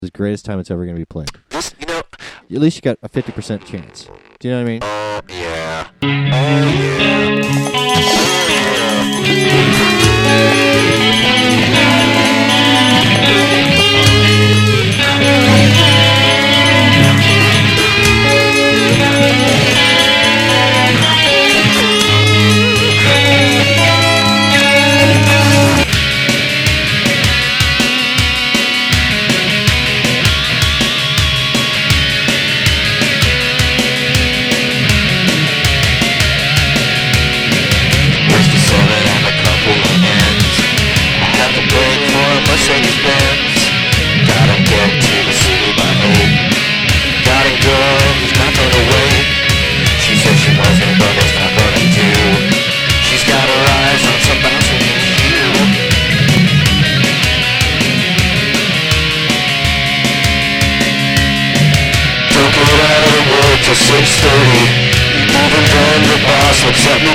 the greatest time it's ever going to be played. This, At least you got a 50% chance. Do you know what I mean? oh yeah. Oh yeah. Mercedes-Benz. Gotta get to the city by 8. Got a girl who's not gonna wait. She said she wasn't, but it's not gonna do. She's got her eyes on some bouncing shoe. Don't get out of the work till 6:30. Even then the boss looks at me